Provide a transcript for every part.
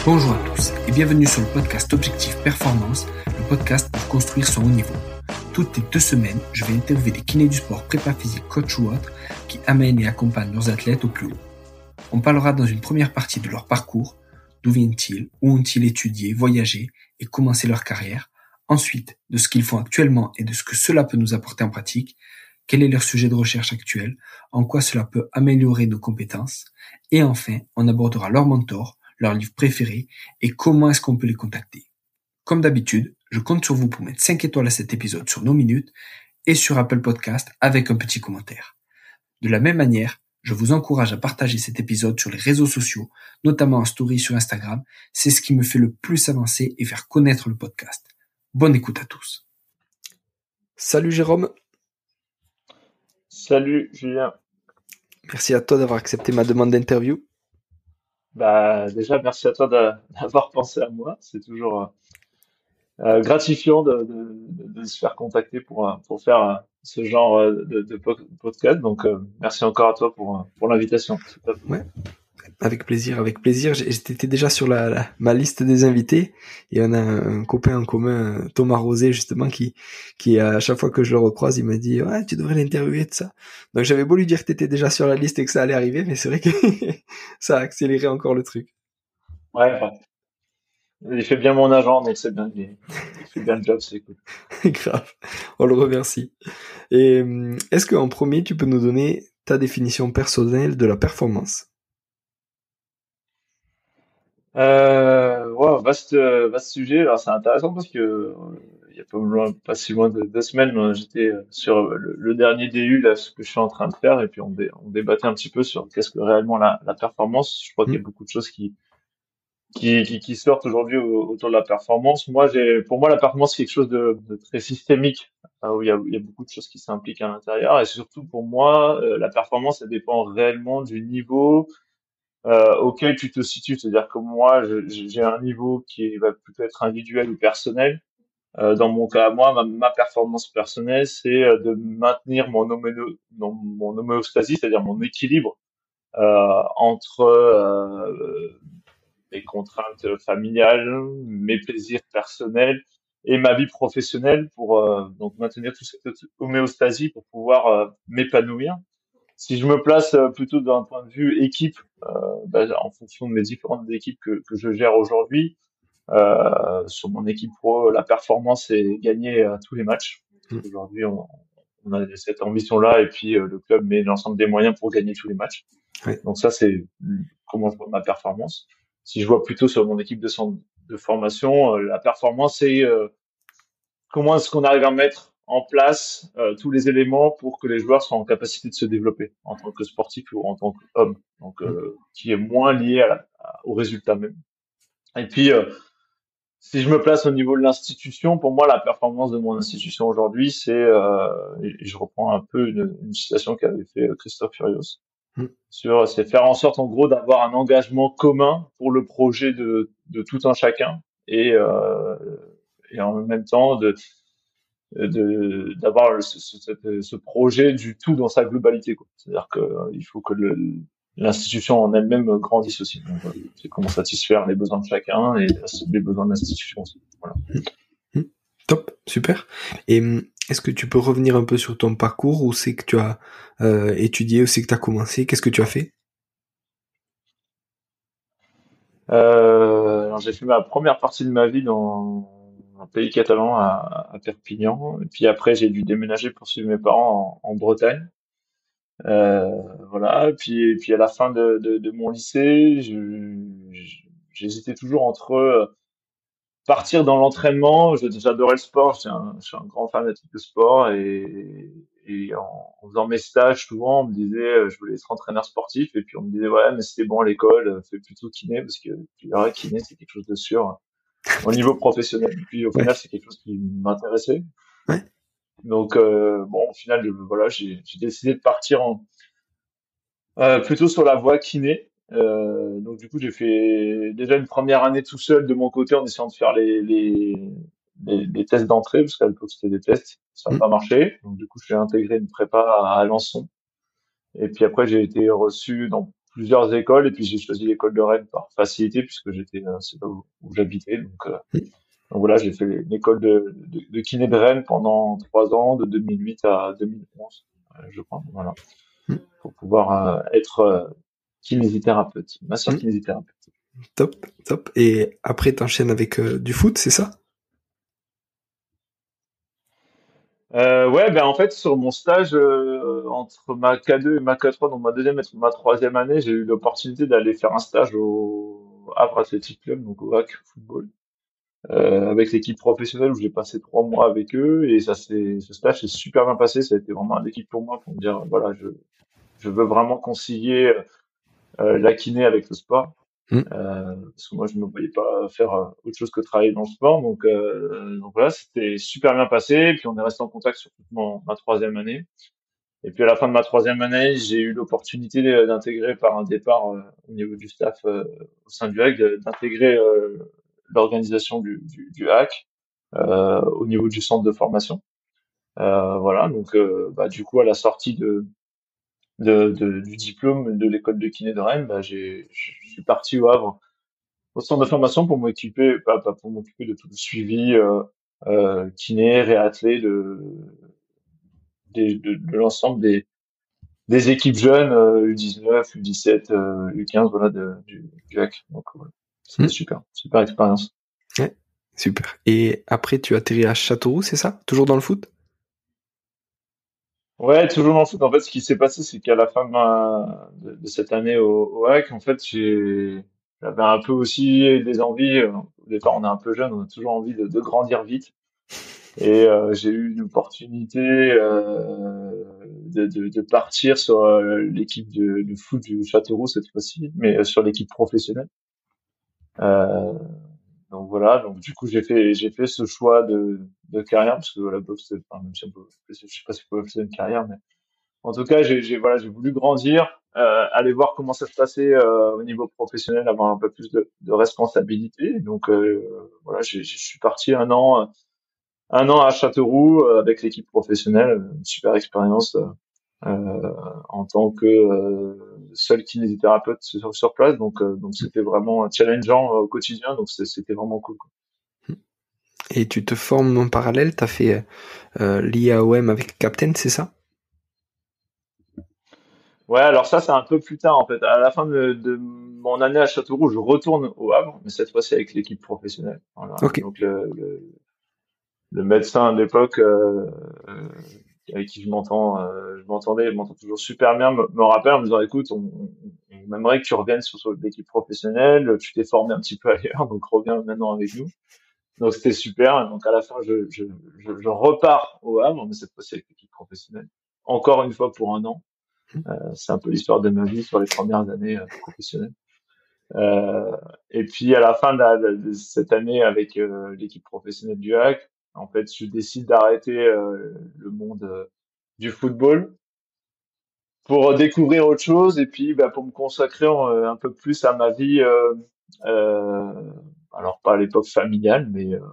Bonjour à tous et bienvenue sur le podcast Objectif Performance, le podcast pour construire son haut niveau. Toutes les 2 semaines, je vais interviewer des kinés du sport, prépa physique, coach ou autres, qui amènent et accompagnent leurs athlètes au plus haut. On parlera dans une première partie de leur parcours, d'où viennent-ils, où ont-ils étudié, voyagé et commencé leur carrière. Ensuite, de ce qu'ils font actuellement et de ce que cela peut nous apporter en pratique. Quel est leur sujet de recherche actuel, en quoi cela peut améliorer nos compétences. Et enfin, on abordera leur mentor, leur livre préféré et comment est-ce qu'on peut les contacter. Comme d'habitude, je compte sur vous pour mettre 5 étoiles à cet épisode sur nos minutes et sur Apple Podcast avec un petit commentaire. De la même manière, je vous encourage à partager cet épisode sur les réseaux sociaux, notamment en story sur Instagram. C'est ce qui me fait le plus avancer et faire connaître le podcast. Bonne écoute à tous. Salut Jérôme. Salut Julien. Merci à toi d'avoir accepté ma demande d'interview. Déjà, merci à toi d'avoir pensé à moi. C'est toujours gratifiant de se faire contacter pour faire ce genre de podcast. Donc, merci encore à toi pour l'invitation. C'est top. Ouais, avec plaisir. J'étais déjà sur ma liste des invités et on a un copain en commun, Thomas Rosé, justement, qui à chaque fois que je le recroise, il m'a dit ouais, tu devrais l'interviewer de ça. Donc j'avais beau lui dire que t'étais déjà sur la liste et que ça allait arriver, mais c'est vrai que ça a accéléré encore le truc. Ouais, enfin, il fait bien mon agent, donc c'est bien. Il fait bien le job, c'est cool. Grave, on le remercie. Et est-ce qu'en premier, tu peux nous donner ta définition personnelle de la performance? Ouais, vaste sujet. Alors c'est intéressant parce que il y a pas si loin de 2 semaines, j'étais sur le dernier DU là, ce que je suis en train de faire, et puis on débattait un petit peu sur qu'est-ce que réellement la performance. Je crois qu'il y a beaucoup de choses qui sortent aujourd'hui autour de la performance. Pour moi, la performance c'est quelque chose de très systémique, où il y a beaucoup de choses qui s'impliquent à l'intérieur, et surtout pour moi, la performance, ça dépend réellement du niveau auquel tu te situes. C'est-à-dire que moi, j'ai un niveau qui va plutôt être individuel ou personnel. Dans mon cas, moi, ma performance personnelle, c'est de maintenir mon homéostasie, c'est-à-dire mon équilibre entre mes contraintes familiales, mes plaisirs personnels et ma vie professionnelle pour donc maintenir toute cette homéostasie pour pouvoir m'épanouir. Si je me place plutôt d'un point de vue équipe, en fonction de mes différentes équipes que je gère aujourd'hui, sur mon équipe pro, la performance c'est gagner tous les matchs. Aujourd'hui, on a cette ambition-là et puis le club met l'ensemble des moyens pour gagner tous les matchs. Ouais. Donc ça, c'est comment je vois ma performance. Si je vois plutôt sur mon équipe de formation, la performance c'est comment est-ce qu'on arrive à mettre en place tous les éléments pour que les joueurs soient en capacité de se développer en tant que sportif ou en tant qu'homme, donc qui est moins lié au résultat même. Et puis, si je me place au niveau de l'institution, pour moi, la performance de mon institution aujourd'hui, et je reprends un peu une citation qu'avait fait Christophe Furios, c'est faire en sorte, en gros, d'avoir un engagement commun pour le projet de tout un chacun, et en même temps d'avoir ce projet du tout dans sa globalité, quoi. C'est-à-dire que il faut que l'institution en elle-même grandisse aussi. Donc, c'est comment satisfaire les besoins de chacun et les besoins de l'institution aussi. Voilà. Top, super. Et est-ce que tu peux revenir un peu sur ton parcours, où c'est que tu as étudié, où c'est que tu as commencé, qu'est-ce que tu as fait? Alors j'ai fait ma première partie de ma vie dans un pays catalan à Perpignan, et puis après j'ai dû déménager pour suivre mes parents en Bretagne. Voilà. Et puis à la fin de mon lycée, j'hésitais toujours entre partir dans l'entraînement. J'adorais le sport, je suis un grand fanatique de sport, et en faisant mes stages, souvent on me disait je voulais être entraîneur sportif, et puis on me disait ouais mais c'était bon à l'école, fais plutôt kiné, parce que tu verras, kiné c'est quelque chose de sûr au niveau professionnel. Et puis au final c'est quelque chose qui m'intéressait. Ouais. Donc au final voilà, j'ai décidé de partir plutôt sur la voie kiné. Donc du coup, j'ai fait déjà une première année tout seul de mon côté en essayant de faire les tests d'entrée, parce qu'à l'époque c'était des tests. Ça n'a pas marché. Donc du coup, je suis intégré une prépa à Alençon. Et puis après, j'ai été reçu dans plusieurs écoles et puis j'ai choisi l'école de Rennes par facilité puisque c'est là où j'habitais. Donc voilà, j'ai fait l'école de kiné de Rennes pendant 3 ans, de 2008 à 2011, je crois. Voilà, Hmm. pour pouvoir être kinésithérapeute, masseur kinésithérapeute. Top, top. Et après, t'enchaînes avec du foot, c'est ça? Ouais, ben en fait sur mon stage entre ma K2 et ma K3, donc ma deuxième et ma troisième année, j'ai eu l'opportunité d'aller faire un stage au Havre Athletic Club, donc au HAC Football, avec l'équipe professionnelle où j'ai passé 3 mois avec eux et ce stage s'est super bien passé. Ça a été vraiment un déclic pour moi pour me dire voilà, je veux vraiment concilier la kiné avec le sport. Hmm. Parce que moi je me voyais pas faire autre chose que travailler dans le sport, donc voilà, c'était super bien passé. Puis on est resté en contact sur toute ma troisième année. Et puis à la fin de ma troisième année, j'ai eu l'opportunité d'intégrer par un départ au niveau du staff au sein du HAC, d'intégrer l'organisation du HAC au niveau du centre de formation. Voilà, donc bah, du coup à la sortie du diplôme de l'école de kiné de Rennes, bah, je suis parti au Havre au centre de formation pour m'occuper, pas pour m'occuper de tout le suivi kiné, réathlé de l'ensemble des équipes jeunes U19, U17, U15, voilà, du HAC. Donc voilà, c'était super expérience. Ouais, super. Et après, tu atterris à Châteauroux, c'est ça? Toujours dans le foot? Ouais, toujours dans le foot. En fait, ce qui s'est passé, c'est qu'à la fin de cette année au HAC, en fait, j'avais un peu aussi des envies. Au départ, on est un peu jeune, on a toujours envie de grandir vite. Et j'ai eu une opportunité de partir sur l'équipe de foot du Châteauroux cette fois-ci, mais sur l'équipe professionnelle. Euh, donc voilà, donc du coup j'ai fait ce choix de carrière parce que la boxe, enfin, même si je sais pas si on peut appeler ça une carrière, mais en tout cas voilà, j'ai voulu grandir, aller voir comment ça se passait au niveau professionnel, avoir un peu plus de responsabilité. Donc voilà, je suis parti un an à Châteauroux avec l'équipe professionnelle, une super expérience en tant que seul kinésithérapeute sur place. Donc c'était vraiment challengeant au quotidien, donc c'était vraiment cool, quoi. Et tu te formes en parallèle, t'as fait l'IAOM avec Captain, c'est ça? Ouais, alors ça c'est un peu plus tard en fait. À la fin de mon année à Châteauroux, je retourne au Havre, mais cette fois-ci avec l'équipe professionnelle. Voilà. Ok. Donc le médecin de l'époque avec qui je m'entends toujours super bien, me rappelle en me disant écoute, on aimerait que tu reviennes sur l'équipe professionnelle, tu t'es formé un petit peu ailleurs, donc reviens maintenant avec nous. Donc c'était super. Donc à la fin, je repars au Havre, mais cette fois-ci avec l'équipe professionnelle. Encore une fois pour un an. C'est un peu l'histoire de ma vie sur les premières années professionnelles. Euh, et puis à la fin de cette année avec l'équipe professionnelle du HAC, en fait, je décide d'arrêter le monde du football pour découvrir autre chose et puis bah, pour me consacrer un peu plus à ma vie. Euh, alors pas à l'époque familiale,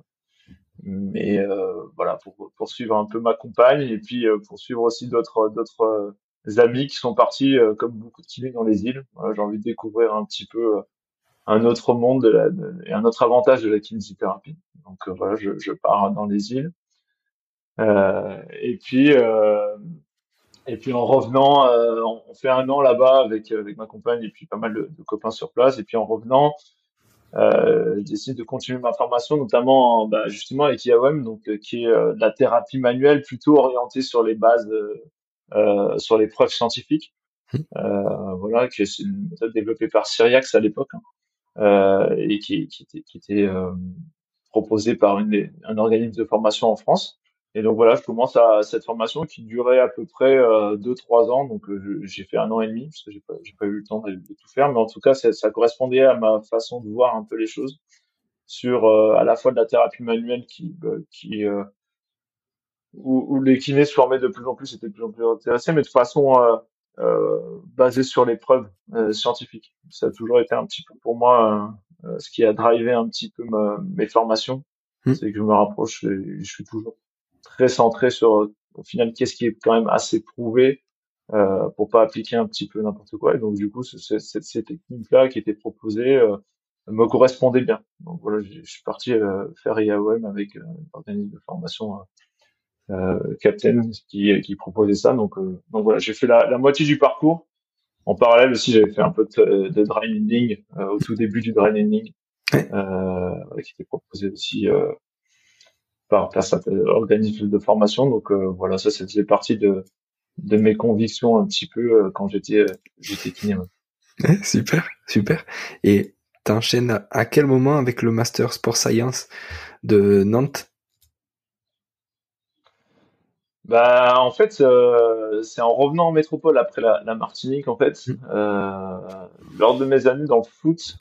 mais voilà pour poursuivre un peu ma compagne et puis poursuivre aussi d'autres amis qui sont partis comme beaucoup de kinés dans les îles. Voilà, j'ai envie de découvrir un petit peu un autre monde et un autre avantage de la kinésithérapie. Donc voilà, je pars dans les îles. Euh, et puis euh, et puis en revenant, on fait un an là-bas avec ma compagne et puis pas mal de copains sur place. Et puis en revenant, je décide de continuer ma formation, notamment justement avec IAOM, donc qui est de la thérapie manuelle plutôt orientée sur les bases, sur les preuves scientifiques. Voilà, que c'est une méthode développée par Cyriax à l'époque, hein, et qui était proposée par un organisme de formation en France. Et donc voilà, je commence à cette formation qui durait à peu près 2-3 ans. Donc j'ai fait un an et demi parce que j'ai pas eu le temps de tout faire, mais en tout cas ça correspondait à ma façon de voir un peu les choses sur à la fois de la thérapie manuelle où les kinés se formaient de plus en plus, étaient de plus en plus intéressés, mais de façon basée sur les preuves scientifiques. Ça a toujours été un petit peu pour moi ce qui a drivé un petit peu mes formations, Hmm. c'est que je me rapproche, et je suis toujours très centré sur au final qu'est-ce qui est quand même assez prouvé pour pas appliquer un petit peu n'importe quoi. Et donc du coup, ces techniques-là qui étaient proposées me correspondaient bien. Donc voilà, je suis parti faire IAOM avec l'organisme de formation Captain qui proposait ça. Donc voilà, j'ai fait la moitié du parcours. En parallèle aussi, j'avais fait un peu de dry landing au tout début du dry landing, Ouais. qui était proposé aussi par certains organismes de formation. Donc voilà, ça faisait partie de mes convictions un petit peu quand j'étais kiné. Ouais, super, super. Et t'enchaînes à quel moment avec le Master Sport Science de Nantes? Bah en fait c'est en revenant en métropole après la Martinique en fait Mm. lors de mes années dans le foot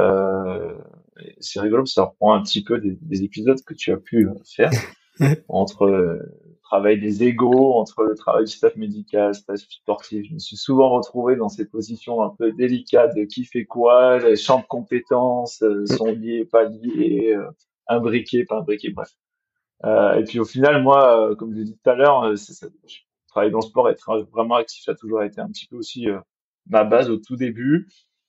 c'est rigolo parce que ça reprend un petit peu des épisodes que tu as pu faire Ouais. entre le travail des égos, entre le travail du staff médical, staff sportif. Je me suis souvent retrouvé dans ces positions un peu délicates de qui fait quoi, les champs de compétences sont liés, pas liés, imbriqués, pas imbriqués, bref. Et puis au final, moi, comme je l'ai dit tout à l'heure, travailler dans le sport, être vraiment actif, ça a toujours été un petit peu aussi ma base au tout début.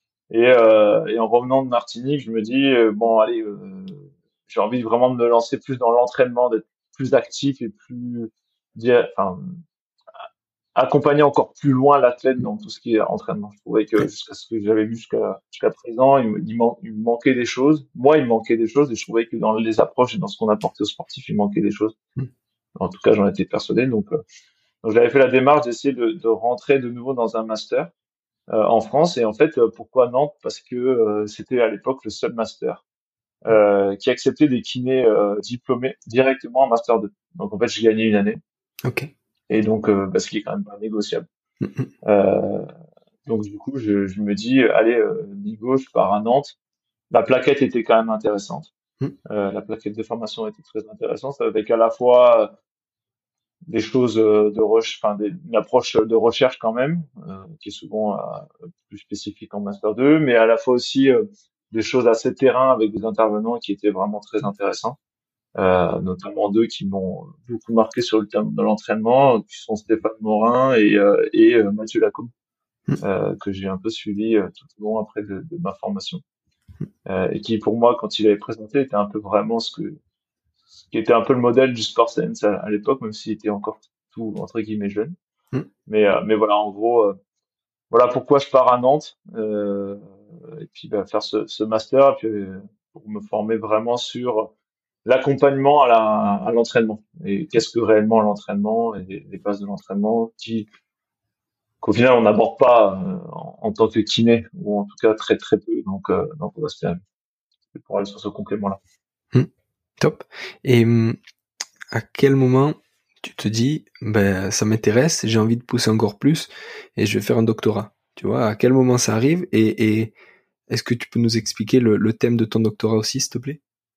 Et en revenant de Martinique, je me dis bon, allez, j'ai envie vraiment de me lancer plus dans l'entraînement, d'être plus actif et plus, enfin, accompagner encore plus loin l'athlète dans tout ce qui est entraînement. Je trouvais que jusqu'à ce que j'avais vu jusqu'à présent, il me manquait des choses. Moi, il me manquait des choses et je trouvais que dans les approches et dans ce qu'on apportait aux sportifs, il manquait des choses. Mm. En tout cas, j'en étais persuadé. Donc j'avais fait la démarche d'essayer de rentrer de nouveau dans un master en France. Et en fait, pourquoi Nantes? Parce que c'était à l'époque le seul master qui acceptait des kinés diplômés directement en master 2. Donc en fait, j'ai gagné une année. Ok. Et donc, ce qui est quand même pas négociable. Mm, mm. Euh, donc du coup, je me dis, allez, Bigo, je pars à Nantes. La plaquette était quand même intéressante. Mm. La plaquette de formation était très intéressante, avec à la fois des choses une approche de recherche quand même, qui est souvent plus spécifique en master 2, mais à la fois aussi des choses assez terrain avec des intervenants qui étaient vraiment très intéressants, notamment deux qui m'ont beaucoup marqué sur le terme de l'entraînement, qui sont Stéphane Morin et Mathieu Lacombe, Mm. que j'ai un peu suivi tout au long après de ma formation, et qui pour moi, quand il avait présenté, était un peu vraiment ce qui était un peu le modèle du sport science à l'époque, même s'il était encore tout entre guillemets jeune. Mm. Mais voilà, en gros, voilà pourquoi je pars à Nantes, et puis faire ce master, et puis pour me former vraiment sur l'accompagnement à l'entraînement et qu'est-ce que réellement l'entraînement et les bases de l'entraînement qu'au final on n'aborde pas en tant que kiné ou en tout cas très très peu. Donc voilà, c'était pour aller sur ce complément-là. Mm. Top. Et à quel moment tu te dis, ben, ça m'intéresse, j'ai envie de pousser encore plus et je vais faire un doctorat? Tu vois, à quel moment ça arrive et est-ce que tu peux nous expliquer le thème de ton doctorat aussi, s'il te plaît?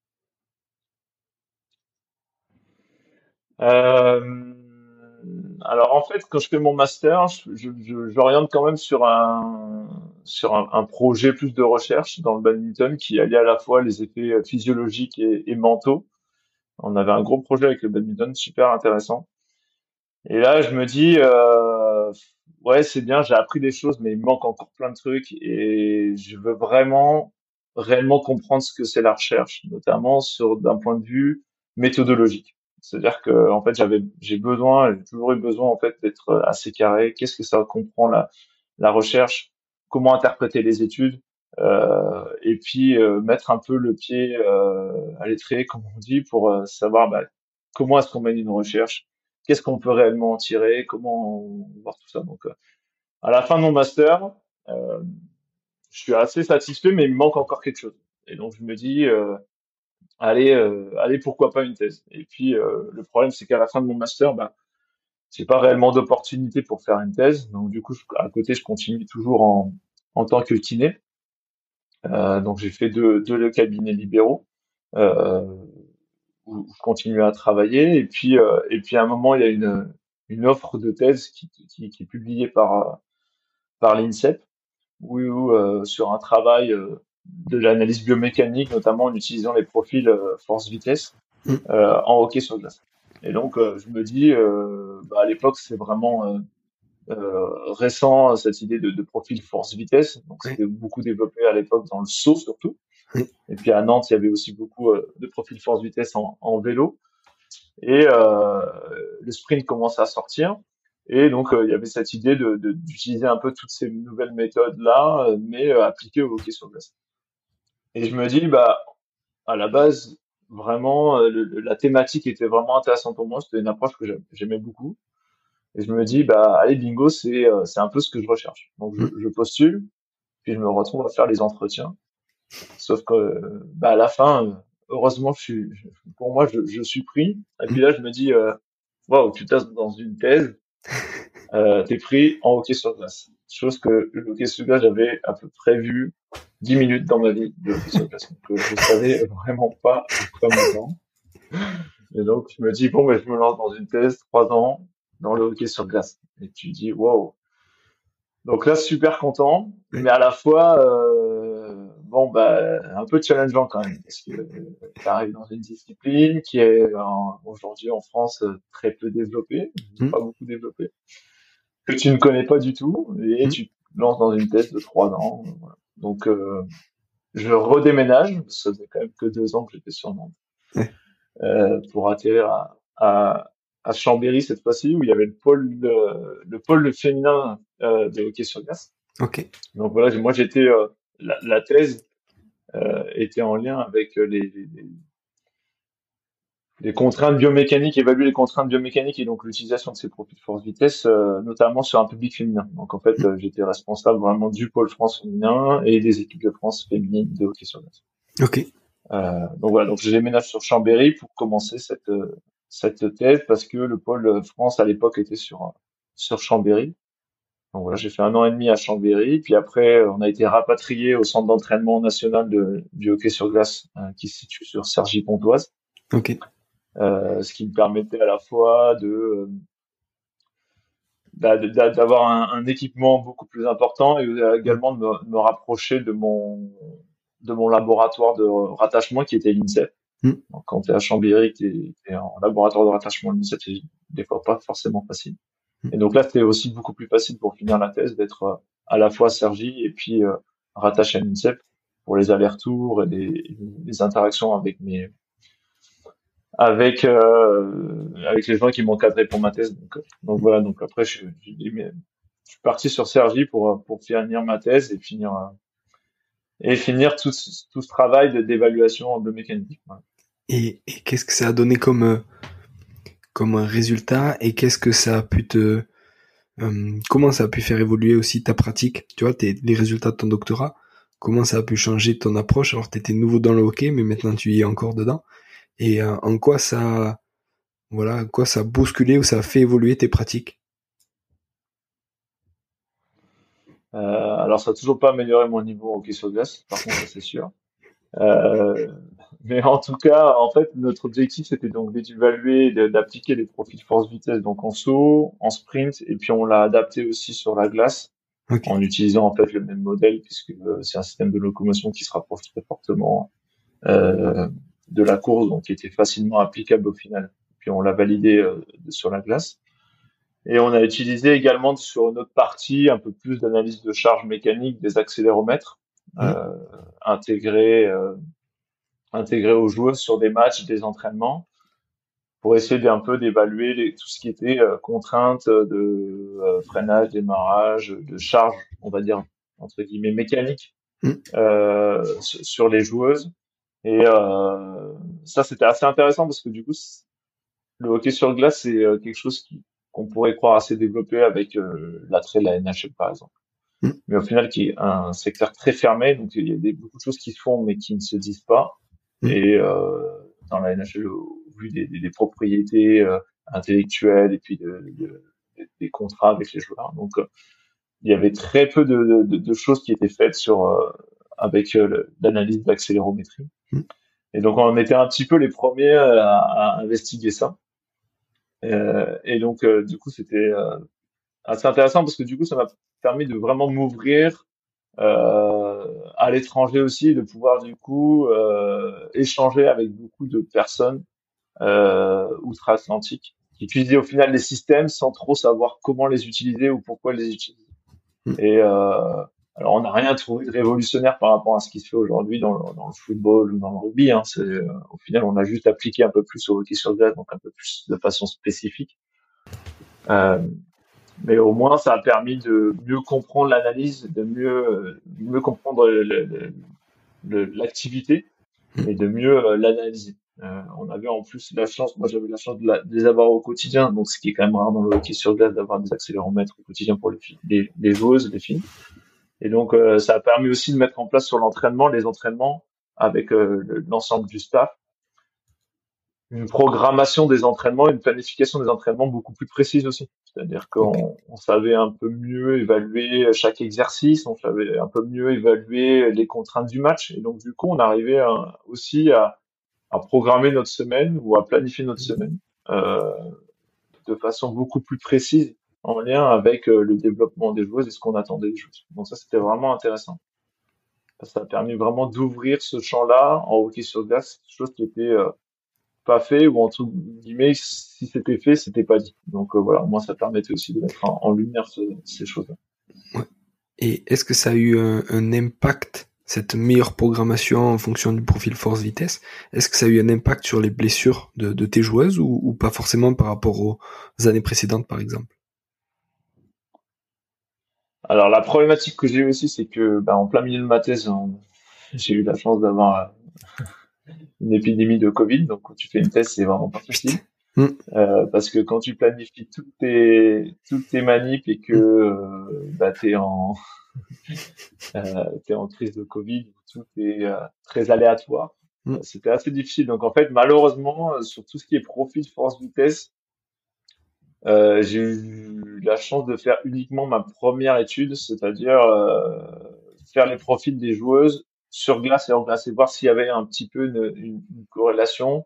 Euh, alors en fait, quand je fais mon master, j'oriente quand même sur un projet plus de recherche dans le badminton qui allie à la fois les effets physiologiques et mentaux. On avait un gros projet avec le badminton, super intéressant. Et là, je me dis, ouais, c'est bien, j'ai appris des choses, mais il me manque encore plein de trucs et je veux vraiment, réellement comprendre ce que c'est la recherche, notamment d'un point de vue méthodologique. C'est-à-dire que, en fait, j'ai toujours eu besoin, en fait, d'être assez carré. Qu'est-ce que ça comprend la recherche? Comment interpréter les études? Et puis, mettre un peu le pied, à l'étrier, comme on dit, pour savoir, bah, comment est-ce qu'on mène une recherche? Qu'est-ce qu'on peut réellement en tirer, comment voir tout ça. Donc, à la fin de mon master, euh, je suis assez satisfait, mais il me manque encore quelque chose. Et donc, je me dis, allez, pourquoi pas une thèse. Et puis, le problème, c'est qu'à la fin de mon master, bah, j'ai pas réellement d'opportunité pour faire une thèse. Donc, du coup, à côté, je continue toujours en tant que kiné. Donc, j'ai fait deux cabinets libéraux. Euh, où je continuais à travailler. Et puis à un moment, il y a une offre de thèse qui est publiée par l'INSEP, sur un travail de l'analyse biomécanique, notamment en utilisant les profils force-vitesse Mm. en hockey sur glace. Et donc, je me dis, à l'époque, c'est vraiment récent cette idée de profil force-vitesse. Donc Oui. c'était beaucoup développé à l'époque dans le saut surtout. Oui. Et puis à Nantes, il y avait aussi beaucoup de profils force-vitesse en vélo. Et le sprint commence à sortir. Et donc il y avait cette idée d'utiliser un peu toutes ces nouvelles méthodes là, mais appliquées au hockey sur glace. Et je me dis bah à la base vraiment la thématique était vraiment intéressante pour moi. C'était une approche que j'aimais beaucoup. Et je me dis bah allez bingo, c'est un peu ce que je recherche. Donc je postule, puis je me retrouve à faire les entretiens. Sauf que bah à la fin, heureusement, pour moi, je suis pris. Et puis là, je me dis, waouh, tu tasses dans une thèse, t'es pris en hockey sur glace. Chose que le hockey sur glace, j'avais à peu près vu 10 minutes dans ma vie de hockey sur glace. Donc, je savais vraiment pas à quoi m'attendre. Et donc, je me dis, bon, ben, je me lance dans une thèse, 3 ans, dans le hockey sur glace. Et tu dis, waouh. Donc là, super content, mais à la fois, bon, bah, un peu challengeant quand même, parce que tu arrives dans une discipline qui est aujourd'hui en France très peu développée, pas beaucoup développée, que tu ne connais pas du tout, et tu te lances dans une thèse de 3 ans. Voilà. Donc, je redéménage, ça faisait quand même que 2 ans que j'étais sur Nantes, pour atterrir à Chambéry cette fois-ci, où il y avait le pôle féminin de hockey sur glace. Ok. Donc voilà, moi j'étais la thèse était en lien avec les contraintes biomécaniques, évaluer les contraintes biomécaniques et donc l'utilisation de ces profils force-vitesse, notamment sur un public féminin. Donc en fait, j'étais responsable vraiment du pôle France féminin et des équipes de France féminines de hockey sur glace. Ok. Donc voilà, donc je déménage sur Chambéry pour commencer cette thèse parce que le pôle France à l'époque était sur Chambéry. Donc voilà, j'ai fait 1 an et demi à Chambéry, puis après on a été rapatrié au centre d'entraînement national du hockey sur glace qui se situe sur Cergy-Pontoise. Ok. Ce qui me permettait à la fois d'avoir un équipement beaucoup plus important et également de me rapprocher de mon laboratoire de rattachement qui était l'INSEP. Donc, quand tu es à Chambéry, tu es en laboratoire de rattachement à l'INSEP, c'est des fois pas forcément facile. Et donc là, c'était aussi beaucoup plus facile pour finir la thèse d'être à la fois à Cergy et puis rattaché à l'INSEP pour les allers-retours et les interactions avec les gens qui m'encadraient pour ma thèse. Donc voilà. Donc après, je suis parti sur Cergy pour finir ma thèse et finir tout ce travail d'évaluation biomécanique. Voilà. Et qu'est-ce que ça a donné comme résultat et qu'est-ce que ça a pu comment ça a pu faire évoluer aussi ta pratique, tu vois, les résultats de ton doctorat, comment ça a pu changer ton approche, alors t'étais nouveau dans le hockey, mais maintenant tu y es encore dedans, et en quoi ça a bousculé ou ça a fait évoluer tes pratiques? Alors ça a toujours pas amélioré mon niveau en hockey sur glace, par contre ça c'est sûr. Mais en tout cas, en fait, notre objectif c'était donc d'évaluer, d'appliquer les profils force-vitesse donc en saut, en sprint, et puis on l'a adapté aussi sur la glace en utilisant en fait le même modèle puisque c'est un système de locomotion qui se rapproche très fortement de la course, donc qui était facilement applicable au final. Puis on l'a validé sur la glace. Et on a utilisé également sur une autre partie un peu plus d'analyse de charge mécanique des accéléromètres intégrés aux joueurs sur des matchs, des entraînements, pour essayer d'un peu d'évaluer tout ce qui était contraintes de freinage, démarrage, de charge, on va dire entre guillemets mécanique sur les joueuses. Et ça c'était assez intéressant parce que du coup le hockey sur glace c'est quelque chose qu'on pourrait croire assez développé avec l'attrait de la NHL par exemple. Mais au final qui est un secteur très fermé, donc il y a beaucoup de choses qui se font mais qui ne se disent pas. Et dans la NHL, au vu des propriétés intellectuelles et puis des contrats avec les joueurs, donc il y avait très peu de choses qui étaient faites avec l'analyse d'accélérométrie. Et donc on était un petit peu les premiers à investiguer ça. Et donc du coup c'était assez intéressant parce que du coup ça m'a permis de vraiment m'ouvrir à l'étranger aussi, de pouvoir du coup échanger avec beaucoup de personnes outre-Atlantique utilisaient au final les systèmes sans trop savoir comment les utiliser ou pourquoi les utiliser. Et alors on n'a rien trouvé de révolutionnaire par rapport à ce qui se fait aujourd'hui dans le football ou dans le rugby. Hein. Au final, on a juste appliqué un peu plus au hockey sur glace, donc un peu plus de façon spécifique. Mais au moins, ça a permis de mieux comprendre l'analyse, de mieux comprendre l'activité et de mieux l'analyser. On avait en plus la chance, moi j'avais la chance de les avoir au quotidien, donc ce qui est quand même rare dans le hockey sur glace d'avoir des accéléromètres au quotidien pour les joueuses, les filles. Et donc ça a permis aussi de mettre en place sur les entraînements avec l'ensemble du staff, une programmation des entraînements, une planification des entraînements beaucoup plus précise aussi. C'est-à-dire qu'on savait un peu mieux évaluer chaque exercice, on savait un peu mieux évaluer les contraintes du match. Et donc, du coup, on arrivait aussi à programmer notre semaine ou à planifier notre semaine de façon beaucoup plus précise en lien avec le développement des joueuses et ce qu'on attendait des joueuses. Donc ça, c'était vraiment intéressant. Ça a permis vraiment d'ouvrir ce champ-là en hockey sur glace, chose qui était pas fait ou entre guillemets si c'était fait c'était pas dit, donc voilà, moi ça permettait aussi de mettre en lumière ces choses-là. Ouais. Et est-ce que ça a eu un impact, cette meilleure programmation en fonction du profil force-vitesse, est-ce que ça a eu un impact sur les blessures de tes joueuses ou pas forcément par rapport aux années précédentes par exemple? Alors la problématique que j'ai eu aussi, c'est que en plein milieu de ma thèse j'ai eu la chance d'avoir une épidémie de Covid, donc quand tu fais une thèse, c'est vraiment pas facile. Parce que quand tu planifies toutes tes manips et que t'es en crise de Covid, tout est très aléatoire. C'était assez difficile. Donc en fait, malheureusement, sur tout ce qui est profil force-vitesse, j'ai eu la chance de faire uniquement ma première étude, c'est-à-dire faire les profils des joueuses sur glace et hors glace et voir s'il y avait un petit peu une corrélation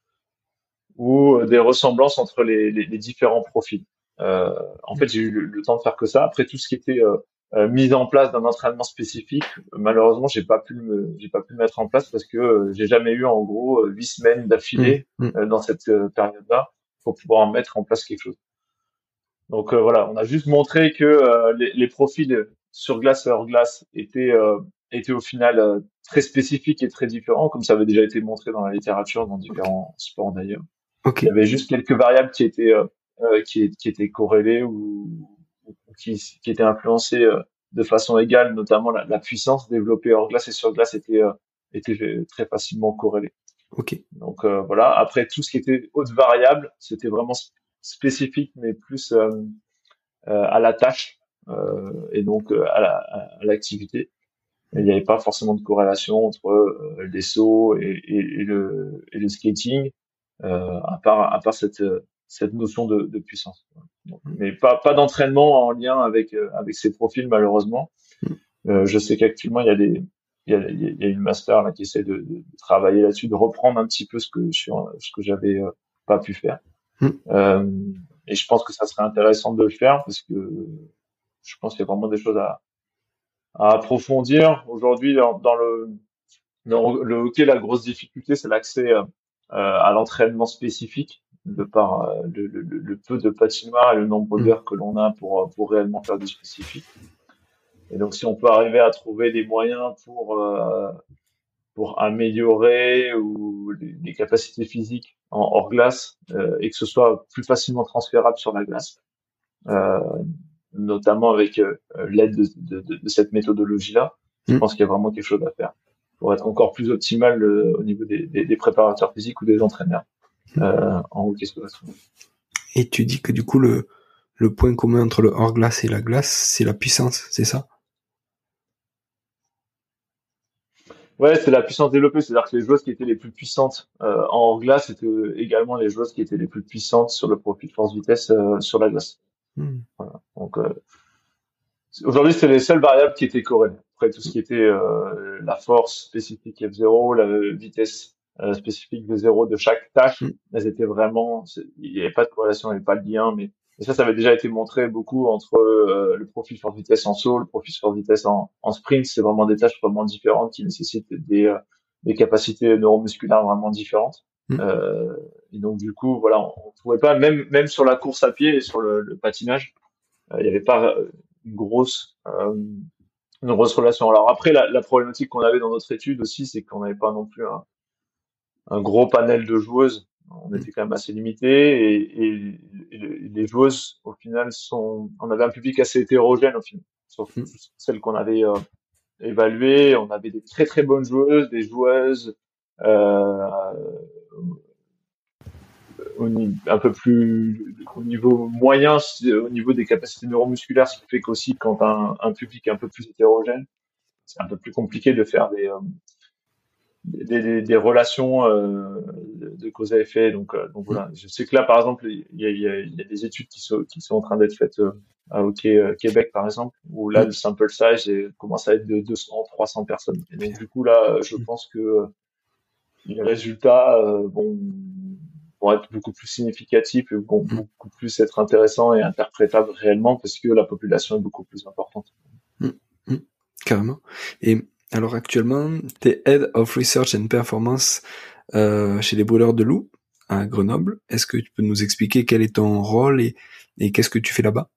ou des ressemblances entre les différents profils. En fait, j'ai eu le temps de faire que ça. Après, tout ce qui était mise en place d'un entraînement spécifique, malheureusement, j'ai pas pu le mettre en place parce que j'ai jamais eu en gros 8 semaines d'affilée dans cette période-là pour pouvoir mettre en place quelque chose. Donc voilà, on a juste montré que les profils sur glace et hors glace étaient au final très spécifiques et très différents, comme ça avait déjà été montré dans la littérature dans différents sports d'ailleurs. Il y avait juste quelques variables qui étaient corrélées ou qui étaient influencées de façon égale, notamment la puissance développée hors glace et sur glace était très facilement corrélée. Donc voilà. Après tout ce qui était haute variable, c'était vraiment spécifique, mais plus à la tâche et donc à l'activité. Il n'y avait pas forcément de corrélation entre les sauts et le skating, à part cette notion de puissance. Donc, mais pas d'entraînement en lien avec ces profils malheureusement. Je sais qu'actuellement il y a une master là qui essaie de travailler là-dessus, de reprendre un petit peu ce que j'avais pas pu faire. Et je pense que ça serait intéressant de le faire parce que je pense qu'il y a vraiment des choses à approfondir. Aujourd'hui, dans le hockey, la grosse difficulté, c'est l'accès à l'entraînement spécifique, de par le peu de patinoires et le nombre d'heures que l'on a pour réellement faire du spécifique. Et donc, si on peut arriver à trouver des moyens pour améliorer ou les capacités physiques en hors glace et que ce soit plus facilement transférable sur la glace, notamment avec l'aide de cette méthodologie-là, je pense qu'il y a vraiment quelque chose à faire pour être encore plus optimal au niveau des préparateurs physiques ou des entraîneurs en hockey sur glace. Et tu dis que du coup le point commun entre le hors glace et la glace, c'est la puissance, c'est ça? Ouais, c'est la puissance développée, c'est-à-dire que les joueuses qui étaient les plus puissantes en hors glace étaient également les joueuses qui étaient les plus puissantes sur le profil force-vitesse sur la glace. Voilà. Donc aujourd'hui, c'est les seules variables qui étaient corrélées. Après, tout ce qui était la force spécifique F0, la vitesse spécifique V0 de chaque tâche, elles étaient vraiment, il n'y avait pas de corrélation, il n'y avait pas de lien, mais ça avait déjà été montré beaucoup entre le profil force vitesse en saut, le profil force vitesse en sprint. C'est vraiment des tâches vraiment différentes qui nécessitent des capacités neuromusculaires vraiment différentes. Et donc du coup, voilà, on trouvait pas, même sur la course à pied et sur le patinage, il n'y avait pas une grosse relation. Alors après, la problématique qu'on avait dans notre étude aussi, c'est qu'on n'avait pas non plus un gros panel de joueuses. On était quand même assez limité et les joueuses, au final, on avait un public assez hétérogène au final. Surtout celles qu'on avait évaluées, on avait des très très bonnes joueuses, des joueuses euh, un peu plus au niveau moyen, au niveau des capacités neuromusculaires, ce qui fait qu'aussi quand un public est un peu plus hétérogène, c'est un peu plus compliqué de faire des relations de cause à effet. Donc voilà. Je sais que là, par exemple, il y a des études qui sont en train d'être faites à Hockey Québec, par exemple, où là, le sample size commence à être de 200, 300 personnes. Et donc, du coup, là, je pense que les résultats vont être beaucoup plus significatifs et vont beaucoup plus être intéressants et interprétables réellement parce que la population est beaucoup plus importante. Carrément. Et alors actuellement, tu es Head of Research and Performance chez les Brûleurs de Loups à Grenoble. Est-ce que tu peux nous expliquer quel est ton rôle et qu'est-ce que tu fais là-bas?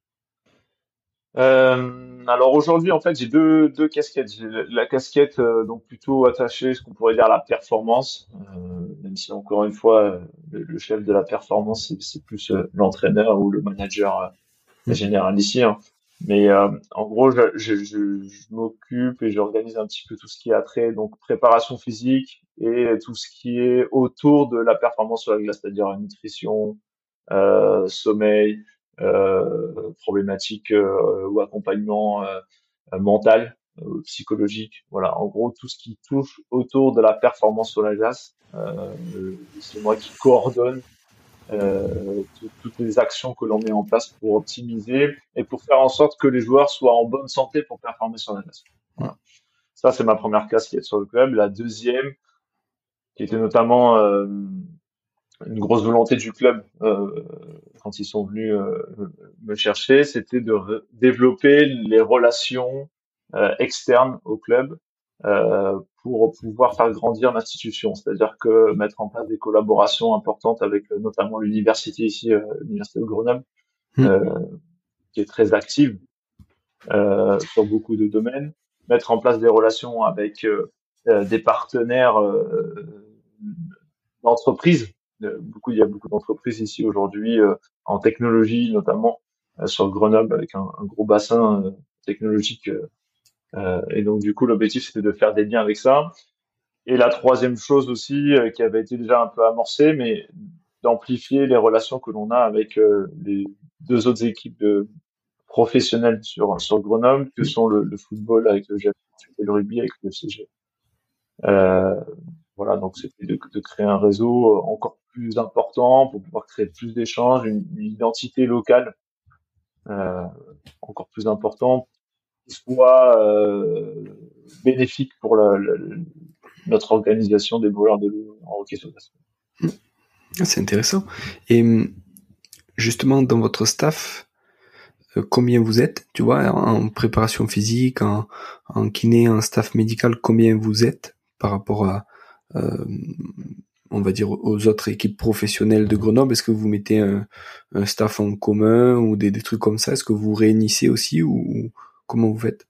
Alors aujourd'hui, en fait, j'ai deux casquettes. J'ai la casquette donc plutôt attachée, ce qu'on pourrait dire à la performance, même si encore une fois, le chef de la performance, c'est plus l'entraîneur ou le manager général ici. Hein. Mais en gros, je m'occupe et j'organise un petit peu tout ce qui a trait donc préparation physique et tout ce qui est autour de la performance sur la glace, c'est-à-dire nutrition, sommeil, problématiques ou accompagnement mental, psychologique. Voilà, en gros tout ce qui touche autour de la performance sur la glace. C'est moi qui coordonne toutes les actions que l'on met en place pour optimiser et pour faire en sorte que les joueurs soient en bonne santé pour performer sur la glace. Voilà. Ça, c'est ma première casquette sur le club. La deuxième, qui était notamment une grosse volonté du club quand ils sont venus me chercher, c'était de développer les relations externes au club pour pouvoir faire grandir l'institution, c'est-à-dire que mettre en place des collaborations importantes avec notamment l'université ici, l'université de Grenoble, qui est très active sur beaucoup de domaines, mettre en place des relations avec des partenaires d'entreprises. Il y a beaucoup d'entreprises ici aujourd'hui en technologie, notamment sur Grenoble, avec un gros bassin technologique. Et donc, du coup, l'objectif, c'était de faire des liens avec ça. Et la troisième chose aussi, qui avait été déjà un peu amorcée, mais d'amplifier les relations que l'on a avec les deux autres équipes de professionnels sur Grenoble, que sont le football avec le GF et le rugby avec le FCG. Voilà, donc c'était de créer un réseau encore plus important pour pouvoir créer plus d'échanges, une identité locale encore plus importante, qui soit bénéfique pour notre organisation des Brûleurs de Loups en hockey sur glace. C'est intéressant. Et justement, dans votre staff, combien vous êtes, tu vois, en préparation physique, en kiné, en staff médical, combien vous êtes par rapport à, on va dire, aux autres équipes professionnelles de Grenoble? Est-ce que vous mettez un staff en commun ou des trucs comme ça? Est-ce que vous réunissez aussi ou comment vous faites?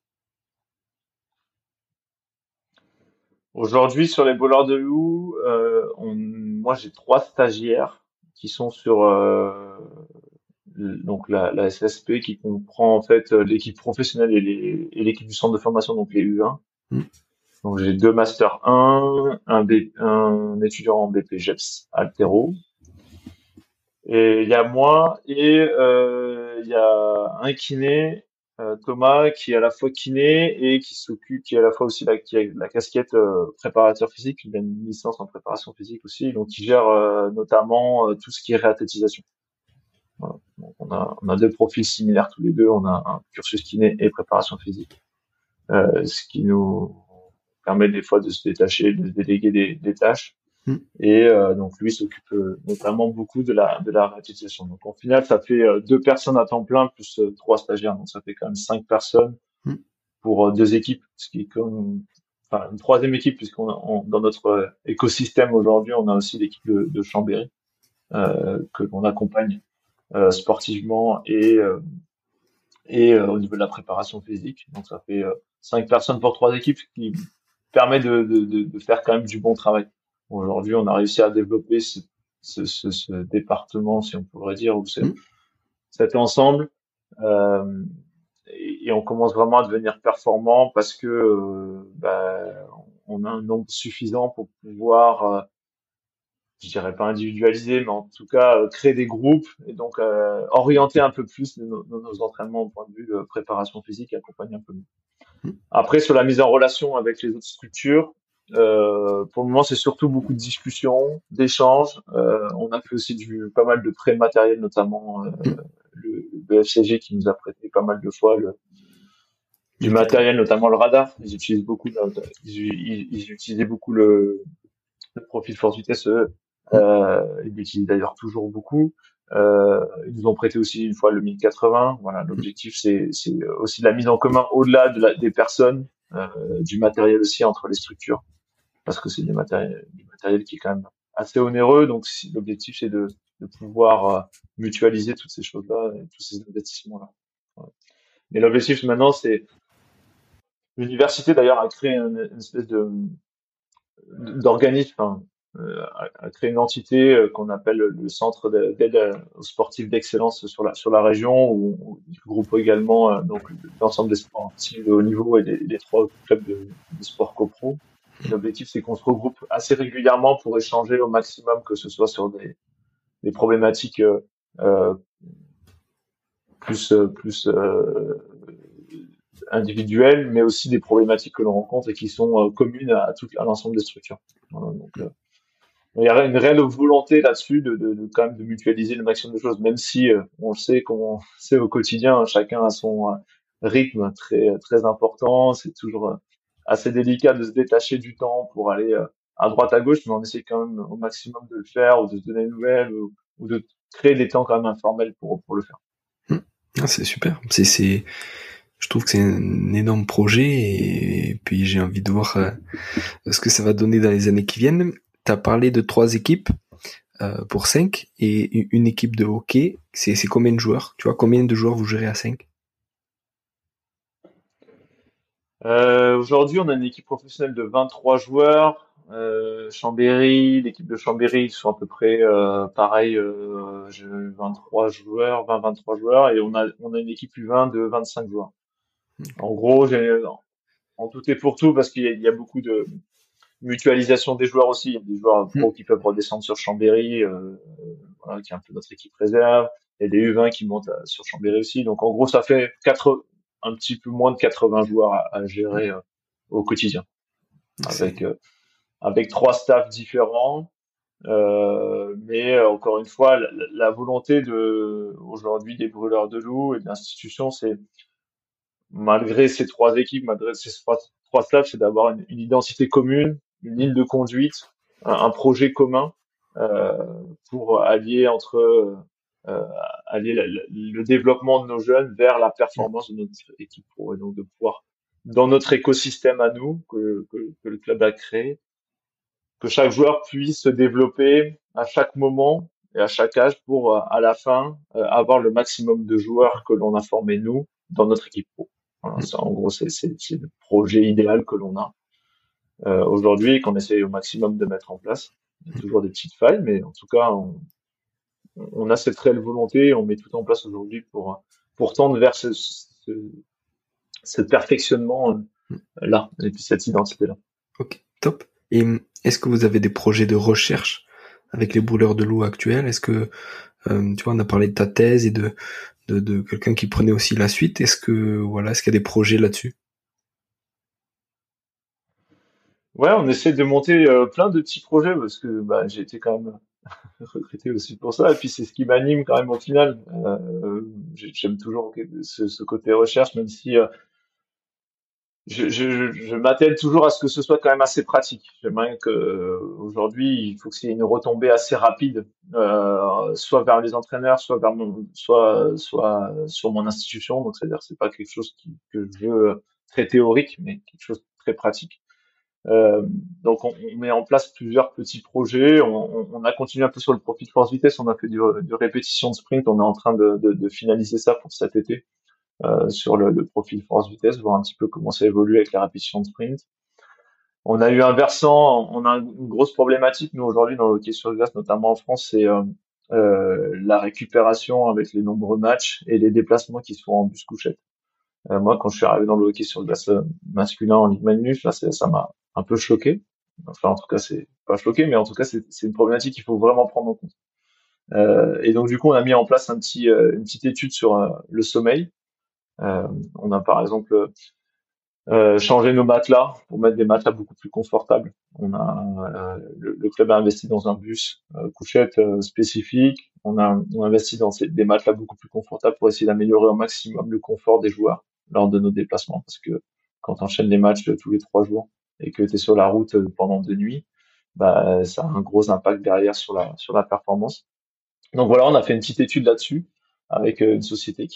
Aujourd'hui, sur les Brûleurs de Loups, moi j'ai 3 stagiaires qui sont sur donc la SSP qui comprend en fait l'équipe professionnelle et l'équipe du centre de formation, donc les U1. Donc j'ai 2 Master 1, un étudiant en BP GEPS Altero. Et il y a moi et il y a un kiné, Thomas, qui est à la fois kiné et qui est à la fois aussi qui a la casquette préparateur physique. Il a une licence en préparation physique aussi, donc il gère notamment tout ce qui est réathlétisation. Voilà. Donc on a deux profils similaires tous les deux. On a un cursus kiné et préparation physique, ce qui nous permet des fois de se détacher, de se déléguer des tâches. Et donc lui s'occupe notamment beaucoup de la réutilisation. Donc au final, ça fait 2 personnes à temps plein plus 3 stagiaires. Donc ça fait quand même 5 personnes pour 2 équipes, ce qui est comme enfin une troisième équipe dans notre écosystème aujourd'hui, on a aussi l'équipe de Chambéry que l'on accompagne sportivement et au niveau de la préparation physique. Donc ça fait 5 personnes pour 3 équipes, ce qui permet de faire quand même du bon travail. Aujourd'hui, on a réussi à développer ce département, si on pourrait dire, ou cet ensemble, euh, et on commence vraiment à devenir performant parce que on a un nombre suffisant pour pouvoir je dirais pas individualiser, mais en tout cas créer des groupes et donc orienter un peu plus nos entraînements au point de vue préparation physique et accompagner un peu mieux. Après, sur la mise en relation avec les autres structures, pour le moment, c'est surtout beaucoup de discussions, d'échanges. On a fait aussi pas mal de prêts matériels, notamment le FCG qui nous a prêté pas mal de fois du matériel, notamment le radar. Ils utilisaient beaucoup le profil Force Vitesse. Ils l'utilisent d'ailleurs toujours beaucoup. Ils nous ont prêté aussi une fois le 1080. Voilà, l'objectif c'est aussi de la mise en commun au-delà des personnes, du matériel aussi entre les structures, parce que c'est du matériel qui est quand même assez onéreux. Donc l'objectif c'est de pouvoir mutualiser toutes ces choses-là et tous ces investissements-là. Voilà. Mais l'objectif maintenant c'est l'université d'ailleurs a créé une espèce d'organisme, hein, a créé une entité qu'on appelle le Centre d'aide aux sportifs d'excellence sur la région, où il regroupe également donc l'ensemble des sportifs de haut niveau et les 3 clubs de sport copro. L'objectif, c'est qu'on se regroupe assez régulièrement pour échanger au maximum, que ce soit sur des problématiques euh, plus individuelles, mais aussi des problématiques que l'on rencontre et qui sont communes à l'ensemble des structures. Voilà, donc, il y a une réelle volonté là-dessus de quand même de mutualiser le maximum de choses, même si on le sait, comment c'est au quotidien, hein, chacun a son rythme très important. C'est toujours assez délicat de se détacher du temps pour aller à droite à gauche, mais on essaie quand même au maximum de le faire, ou de se donner des nouvelles, ou de créer des temps quand même informels pour le faire. Ah, c'est super. Je trouve que c'est un énorme projet et puis j'ai envie de voir ce que ça va donner dans les années qui viennent. T'as parlé de 3 équipes pour 5 et une équipe de hockey. C'est combien de joueurs? Tu vois, combien de joueurs vous gérez à 5? Aujourd'hui, on a une équipe professionnelle de 23 joueurs. Chambéry, l'équipe de Chambéry, ils sont à peu près pareil, 23 joueurs, 23 joueurs, et on a une équipe U20 de 25 joueurs. En gros, en tout et pour tout, parce qu'il y a beaucoup de mutualisation des joueurs aussi. Il y a des joueurs pro qui peuvent redescendre sur Chambéry, voilà, qui est un peu notre équipe réserve. Il y a des U20 qui montent sur Chambéry aussi. Donc en gros, ça fait un petit peu moins de 80 joueurs à gérer au quotidien, avec 3 staffs différents. Mais encore une fois, la volonté aujourd'hui des Brûleurs de Loups et de l'institution, c'est, malgré ces 3 équipes, malgré ces trois staffs, c'est d'avoir une identité commune, une ligne de conduite, un projet commun euh, pour euh, allier le développement de nos jeunes vers la performance de notre équipe pro, et donc de pouvoir, dans notre écosystème à nous que le club a créé, que chaque joueur puisse se développer à chaque moment et à chaque âge pour à la fin avoir le maximum de joueurs que l'on a formés nous dans notre équipe pro. Voilà, ça, en gros, c'est le projet idéal que l'on a aujourd'hui, et qu'on essaie au maximum de mettre en place. Il y a toujours des petites failles, mais en tout cas, on a cette réelle volonté, et on met tout en place aujourd'hui pour tendre vers ce perfectionnement là, et puis cette identité là. Ok, top. Et est-ce que vous avez des projets de recherche avec les Brûleurs de Loups actuels? Est-ce que tu vois, on a parlé de ta thèse et de quelqu'un qui prenait aussi la suite. Est-ce qu'il y a des projets là-dessus? Ouais, on essaie de monter plein de petits projets, parce que j'ai été quand même recruté aussi pour ça, et puis c'est ce qui m'anime quand même au final. J'aime toujours ce côté recherche, même si je m'attelle toujours à ce que ce soit quand même assez pratique. J'aimerais que aujourd'hui, il faut que c'est une retombée assez rapide, soit vers les entraîneurs, soit sur mon institution. Donc c'est-à-dire, c'est pas quelque chose que je veux très théorique, mais quelque chose de très pratique. Euh, donc on met en place plusieurs petits projets. On a continué un peu sur le profil force vitesse. On a fait du répétition de sprint. On est en train de finaliser ça pour cet été sur le profil force vitesse, voir un petit peu comment ça évolue avec la répétition de sprint. On a eu un versant, on a une grosse problématique nous aujourd'hui dans le hockey sur glace, notamment en France, c'est la récupération avec les nombreux matchs et les déplacements qui se font en bus couchette. Moi, quand je suis arrivé dans le hockey sur glace masculin en Ligue Magnus, là, ça m'a un peu choqué. Enfin, en tout cas, c'est pas choqué, mais en tout cas, c'est une problématique qu'il faut vraiment prendre en compte. Et donc, du coup, on a mis en place une petite étude sur le sommeil. On a par exemple changer nos matelas pour mettre des matelas beaucoup plus confortables. Le club a investi dans un bus couchette spécifique. On a investi dans des matelas beaucoup plus confortables pour essayer d'améliorer au maximum le confort des joueurs lors de nos déplacements. Parce que quand tu enchaînes les matchs tous les 3 jours et que tu es sur la route pendant 2 nuits, bah ça a un gros impact derrière sur la performance. Donc voilà, on a fait une petite étude là-dessus avec une société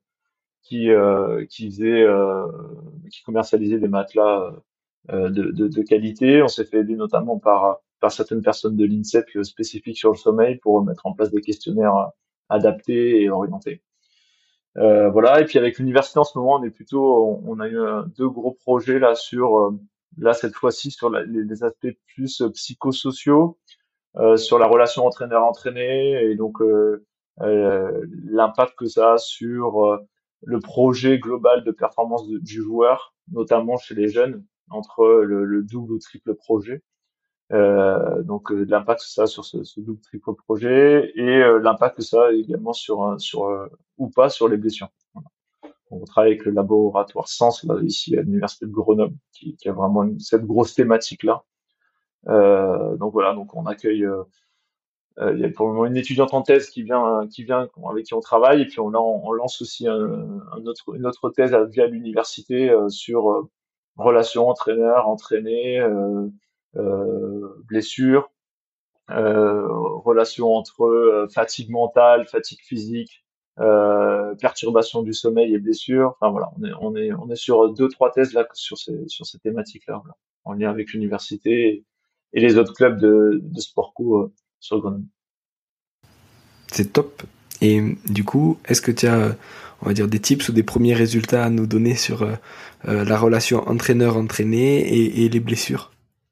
qui commercialisait des matelas de qualité. On s'est fait aider notamment par certaines personnes de l'INSEP spécifiques sur le sommeil pour mettre en place des questionnaires adaptés et orientés. Voilà. Et puis avec l'université en ce moment, on a eu deux gros projets là là cette fois-ci sur les aspects plus psychosociaux, sur la relation entraîneur-entraîné et donc l'impact que ça a sur le projet global de performance du joueur, notamment chez les jeunes, entre le double ou triple projet. L'impact que ça a sur ce double triple projet et l'impact que ça a également ou pas sur les blessures. Voilà. On travaille avec le laboratoire Sens là, ici à l'université de Grenoble qui a vraiment cette grosse thématique là. Donc voilà, donc on accueille il y a pour le moment une étudiante en thèse avec qui on travaille, et puis on lance aussi une autre thèse via l'université sur relations entraîneur-entraîné, blessures, relations entre fatigue mentale, fatigue physique, perturbation du sommeil et blessures. Enfin voilà, on est sur deux trois thèses là sur ces thématiques-là, voilà, en lien avec l'université et les autres clubs de sport co sur Grenoble. C'est top. Et du coup, est-ce que tu as, on va dire, des tips ou des premiers résultats à nous donner sur la relation entraîneur-entraîné et les blessures?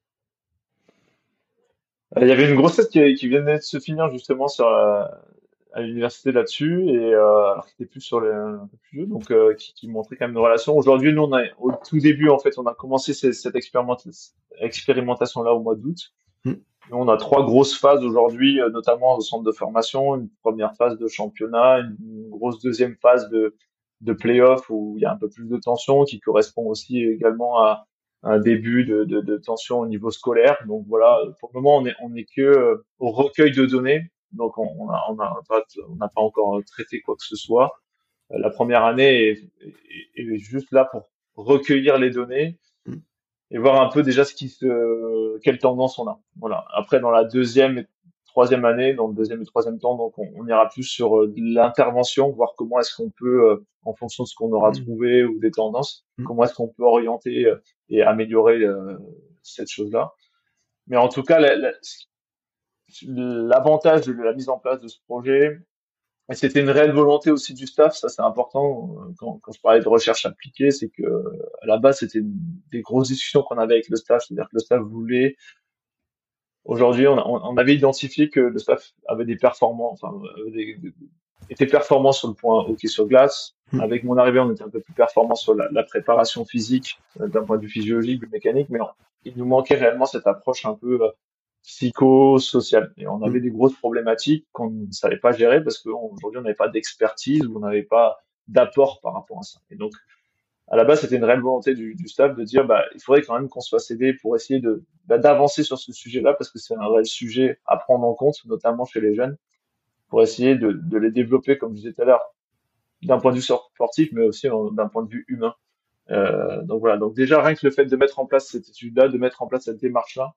Il y avait une grosse thèse qui venait de se finir justement à l'université là-dessus, et alors qui était plus sur les un peu plus vieux, donc qui montrait quand même une relation. Aujourd'hui, nous, au tout début, en fait, on a commencé cette expérimentation là au mois d'août. Hmm. Nous, on a 3 grosses phases aujourd'hui, notamment au centre de formation. Une première phase de championnat, une grosse deuxième phase de play-off où il y a un peu plus de tension, qui correspond aussi également à un début de tension au niveau scolaire. Donc voilà, pour le moment, on est que au recueil de données. Donc on n'a pas encore traité quoi que ce soit. La première année est juste là pour recueillir les données et voir un peu déjà quelle tendance on a. Voilà. Après, dans la deuxième et troisième année, dans le deuxième et troisième temps, donc on ira plus sur de l'intervention, voir comment est-ce qu'on peut, en fonction de ce qu'on aura trouvé ou des tendances, comment est-ce qu'on peut orienter et améliorer cette chose-là. Mais en tout cas, l'avantage de la mise en place de ce projet, et c'était une réelle volonté aussi du staff, ça c'est important quand je parlais de recherche appliquée, c'est que à la base c'était des grosses discussions qu'on avait avec le staff, c'est-à-dire que le staff voulait. Aujourd'hui, on avait identifié que le staff avait des performances, enfin était performant sur le point hockey sur glace. Avec mon arrivée, on était un peu plus performant sur la préparation physique d'un point de vue physiologique, mécanique, mais il nous manquait réellement cette approche un peu psychosociale. Et on avait des grosses problématiques qu'on ne savait pas gérer parce qu'aujourd'hui, on n'avait pas d'expertise ou on n'avait pas d'apport par rapport à ça. Et donc, à la base, c'était une réelle volonté du staff de dire, il faudrait quand même qu'on se fasse aider pour essayer d'avancer sur ce sujet-là parce que c'est un réel sujet à prendre en compte, notamment chez les jeunes, pour essayer de les développer, comme je disais tout à l'heure, d'un point de vue sportif, mais aussi d'un point de vue humain. Donc voilà. Donc déjà, rien que le fait de mettre en place cette étude-là, de mettre en place cette démarche-là,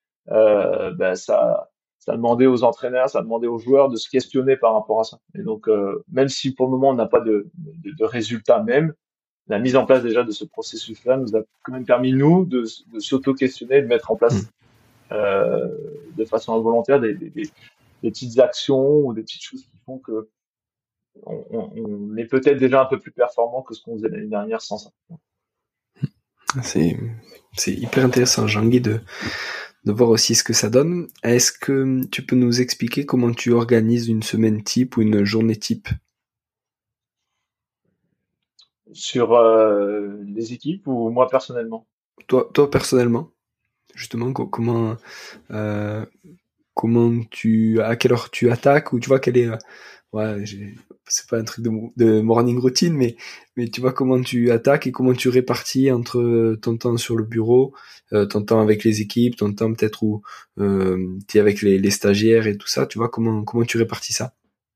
ça demandait aux entraîneurs, ça demandait aux joueurs de se questionner par rapport à ça. Et donc, même si pour le moment on n'a pas de résultats même, la mise en place déjà de ce processus-là nous a quand même permis, nous, de s'auto-questionner, de mettre en place de façon involontaire des petites actions ou des petites choses qui font que on est peut-être déjà un peu plus performant que ce qu'on faisait l'année dernière sans ça. C'est hyper intéressant, Jean-Guy, de voir aussi ce que ça donne. Est-ce que tu peux nous expliquer comment tu organises une semaine type ou une journée type? Sur les équipes ou moi personnellement? Toi personnellement, justement, comment à quelle heure tu attaques, ou tu vois quelle est c'est pas un truc de morning routine, mais tu vois comment tu attaques et comment tu répartis entre ton temps sur le bureau, ton temps avec les équipes, ton temps peut-être où t'es avec les stagiaires et tout ça, tu vois comment tu répartis ça?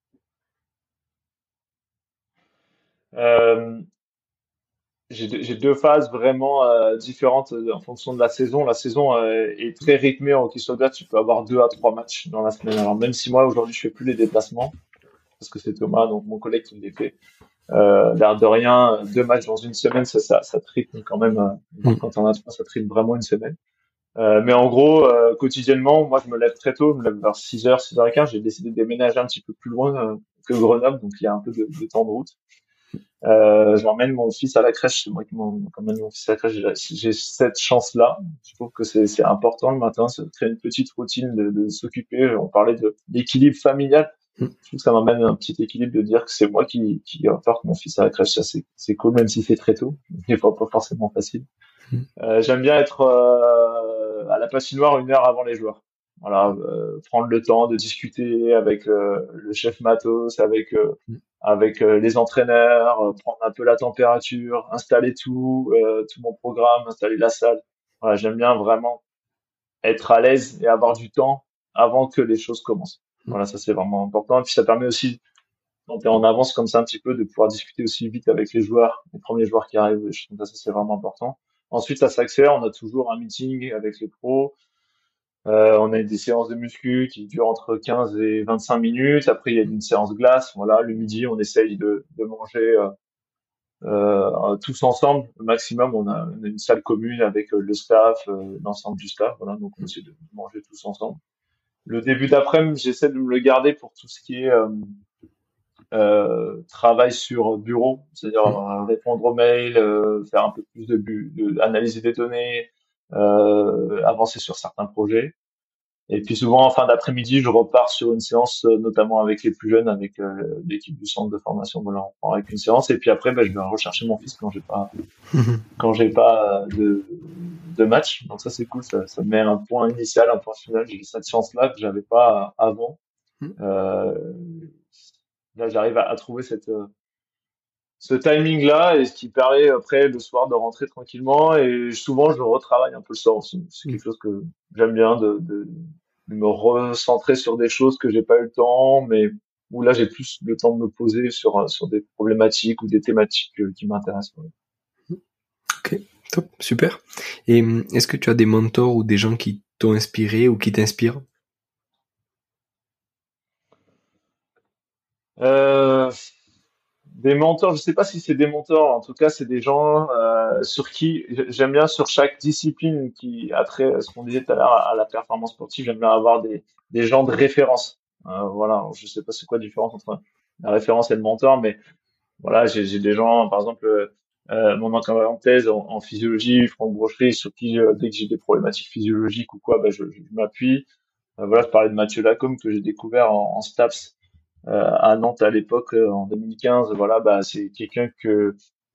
J'ai deux phases vraiment différentes en fonction de la saison. La saison est très rythmée en hockey sur glace. Tu peux avoir 2 à 3 matchs dans la semaine. Alors même si moi aujourd'hui je fais plus les déplacements parce que c'est Thomas, donc mon collègue, qui les fait. L'air de rien, 2 matchs dans une semaine, ça te rythme quand même. Quand on a 3, ça te rythme vraiment une semaine. Mais en gros, quotidiennement, moi je me lève très tôt, je me lève vers 6h, 6h15. J'ai décidé de déménager un petit peu plus loin que Grenoble, donc il y a un peu de temps de route. J'emmène mon fils à la crèche, c'est moi qui m'emmène mon fils à la crèche. J'ai cette chance-là. Je trouve que c'est important le matin, ça crée une petite routine de s'occuper. On parlait de l'équilibre familial. Je trouve que ça m'amène un petit équilibre de dire que c'est moi qui porte mon fils à la crèche. Ça, c'est cool, même si c'est très tôt. Des fois, pas forcément facile. J'aime bien être à la patinoire 1 heure avant les joueurs. Voilà, prendre le temps de discuter avec le chef matos, avec les entraîneurs, prendre un peu la température, installer tout mon programme, installer la salle. Voilà, j'aime bien vraiment être à l'aise et avoir du temps avant que les choses commencent. Voilà, ça c'est vraiment important. Et puis ça permet aussi, quand t'es en avance comme ça un petit peu, de pouvoir discuter aussi vite avec les joueurs, les premiers joueurs qui arrivent. Je trouve que ça c'est vraiment important. Ensuite, ça s'accélère. On a toujours un meeting avec les pros. On a des séances de muscu qui durent entre 15 et 25 minutes. Après, il y a une séance glace. Voilà, le midi, on essaye de manger tous ensemble. Au maximum, on a une salle commune avec le staff, l'ensemble du staff. Voilà, donc on essaie de manger tous ensemble. Le début d'après-midi, j'essaie de me le garder pour tout ce qui est travail sur bureau, c'est-à-dire répondre aux mails, faire un peu plus analyser des données, avancer sur certains projets. Et puis souvent en fin d'après-midi, je repars sur une séance, notamment avec les plus jeunes, avec l'équipe du centre de formation. Voilà, on part avec une séance, et puis après, je vais rechercher mon fils quand j'ai pas de match. Donc ça c'est cool, ça met un point initial, un point final. J'ai cette chance-là que j'avais pas avant. Là, j'arrive à trouver ce timing-là, et ce qui permet après le soir de rentrer tranquillement. Et souvent, je retravaille un peu le soir aussi. C'est quelque chose que j'aime bien, de me recentrer sur des choses que j'ai pas eu le temps, mais où là, j'ai plus le temps de me poser sur des problématiques ou des thématiques qui m'intéressent. Ok, top, super. Et est-ce que tu as des mentors ou des gens qui t'ont inspiré ou qui t'inspirent? Des mentors, je sais pas si c'est des mentors, en tout cas c'est des gens sur qui j'aime bien, sur chaque discipline qui a trait à ce qu'on disait tout à l'heure à la performance sportive, j'aime bien avoir des gens de référence. Voilà, je sais pas c'est quoi la différence entre la référence et le mentor, mais voilà, j'ai des gens, par exemple mon encadrement de thèse en physiologie, Franck Brochery, sur qui dès que j'ai des problématiques physiologiques ou quoi, je m'appuie. Voilà, je parlais de Mathieu Lacombe que j'ai découvert en STAPS à Nantes à l'époque, en 2015. Voilà, c'est quelqu'un que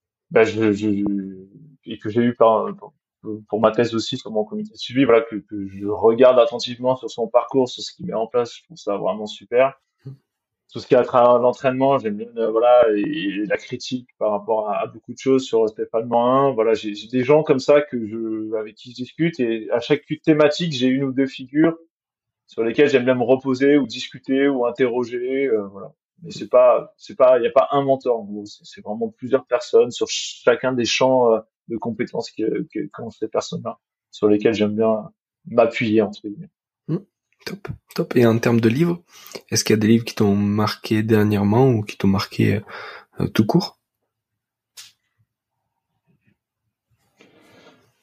et que j'ai eu pour ma thèse aussi sur mon comité de suivi. Voilà, que je regarde attentivement sur son parcours, sur ce qu'il met en place. Je trouve ça vraiment super. Tout ce qui est à travers l'entraînement, j'aime bien, voilà, et la critique par rapport à beaucoup de choses sur Stéphane Morin. Voilà, j'ai des gens comme ça avec qui je discute, et à chaque thématique, j'ai une ou deux figures sur lesquels j'aime bien me reposer ou discuter ou interroger, voilà. Mais il n'y a pas un mentor, en gros. C'est vraiment plusieurs personnes sur chacun des champs de compétences qu'ont ces personnes-là, sur lesquels j'aime bien m'appuyer, entre guillemets. Top, top. Et en termes de livres, est-ce qu'il y a des livres qui t'ont marqué dernièrement ou qui t'ont marqué tout court?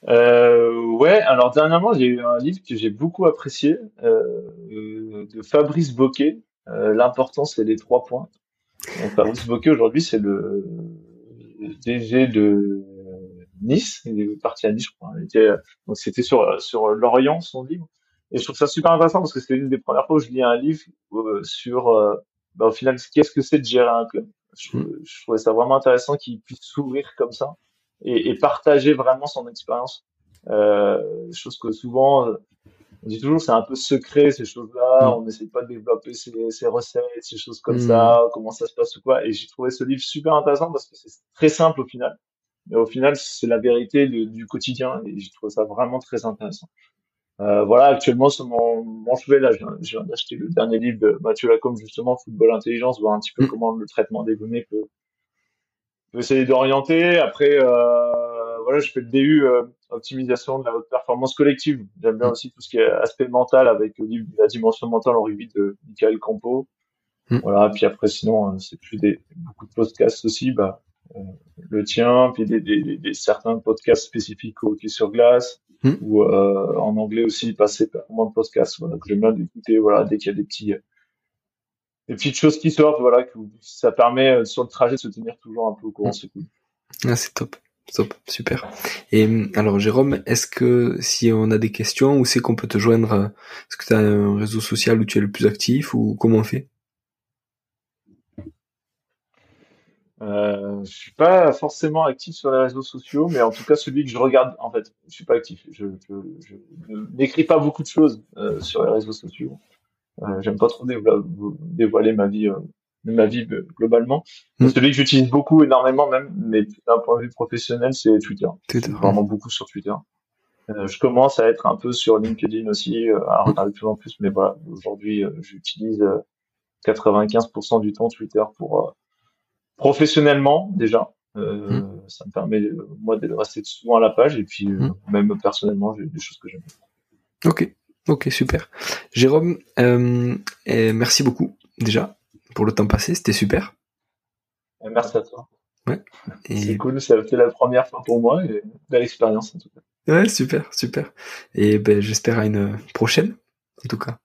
Ouais, alors dernièrement, j'ai eu un livre que j'ai beaucoup apprécié, de Fabrice Bocquet. L'important, c'est les 3 points. Donc, Fabrice Bocquet, aujourd'hui, c'est le DG de Nice. Il est parti à Nice, je crois. Donc, c'était sur Lorient, son livre. Et je trouve ça super intéressant parce que c'était une des premières fois où je lis un livre sur, au final, qu'est-ce que c'est de gérer un club. Mm. Je trouvais ça vraiment intéressant qu'il puisse s'ouvrir comme ça et partager vraiment son expérience. Chose que souvent, on dit toujours c'est un peu secret ces choses-là, Mm. on n'essaie pas de développer ses recettes, ces choses comme Mm. ça, comment ça se passe ou quoi. Et j'ai trouvé ce livre super intéressant parce que c'est très simple au final. Mais au final, c'est la vérité du quotidien et j'ai trouvé ça vraiment très intéressant. Voilà, actuellement sur mon chevet là, je viens d'acheter le dernier livre de Mathieu Lacombe justement, Football Intelligence, voir un petit peu Mm. comment le traitement des données peut essayer d'orienter. Après, voilà, je fais le DU optimisation de la haute performance collective. J'aime bien Mm. aussi tout ce qui est aspect mental avec le livre La dimension mentale en rugby de Michael Campo. Mm. Voilà, puis après sinon c'est plus beaucoup de podcasts aussi, euh, le tien, puis certains podcasts spécifiques au hockey sur glace Mm. ou en anglais aussi passer par de podcasts. Voilà, que j'aime bien d'écouter. Voilà, dès qu'il y a des petites choses qui sortent, voilà, que ça permet sur le trajet de se tenir toujours un peu au courant. Mm. C'est cool. Ah, c'est top. Top, super. Et alors Jérôme, est-ce que si on a des questions, où c'est qu'on peut te joindre? Est-ce que tu as un réseau social où tu es le plus actif ou comment on fait? Je suis pas forcément actif sur les réseaux sociaux, mais en tout cas celui que je regarde, en fait, je suis pas actif. Je n'écris pas beaucoup de choses sur les réseaux sociaux. J'aime pas trop dévoiler ma vie globalement. Mais Mm. celui que j'utilise beaucoup, énormément même, mais d'un point de vue professionnel, c'est Twitter. Je Twitter. suis vraiment beaucoup sur Twitter. Je commence à être un peu sur LinkedIn aussi, à Mm. regarder de plus en plus, mais voilà, aujourd'hui, j'utilise 95% du temps Twitter pour professionnellement déjà. Mm. Ça me permet moi de rester souvent à la page et puis Mm. même personnellement, j'ai des choses que j'aime. Ok, ok, super. Jérôme, merci beaucoup déjà pour le temps passé, c'était super. Merci à toi. Ouais. C'est Et cool, c'était la première fois pour moi et belle expérience en tout cas. ouais, super, super. Et ben j'espère à une prochaine, en tout cas.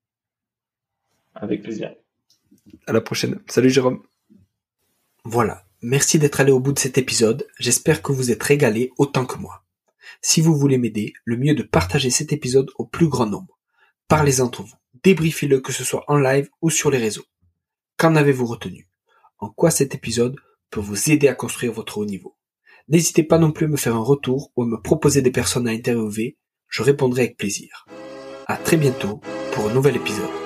Avec plaisir. À la prochaine. Salut Jérôme. Voilà, merci d'être allé au bout de cet épisode, j'espère que vous êtes régalé autant que moi. Si vous voulez m'aider, le mieux est de partager cet épisode au plus grand nombre. Parlez-en entre vous, débriefez-le que ce soit en live ou sur les réseaux. Qu'en avez-vous retenu? En quoi cet épisode peut vous aider à construire votre haut niveau? N'hésitez pas non plus à me faire un retour ou à me proposer des personnes à interviewer, je répondrai avec plaisir. À très bientôt pour un nouvel épisode.